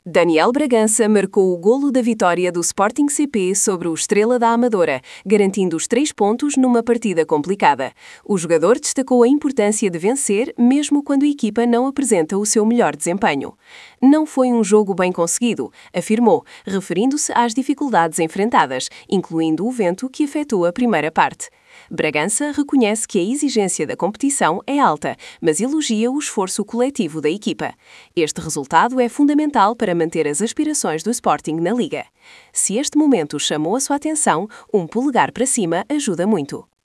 Daniel Bragança marcou o golo da vitória do Sporting CP sobre o Estrela da Amadora, garantindo os 3 pontos numa partida complicada. O jogador destacou a importância de vencer, mesmo quando a equipa não apresenta o seu melhor desempenho. Não foi um jogo bem conseguido, afirmou, referindo-se às dificuldades enfrentadas, incluindo o vento que afetou a primeira parte. Bragança reconhece que a exigência da competição é alta, mas elogia o esforço coletivo da equipa. Este resultado é fundamental para manter as aspirações do Sporting na Liga. Se este momento chamou a sua atenção, um polegar para cima ajuda muito.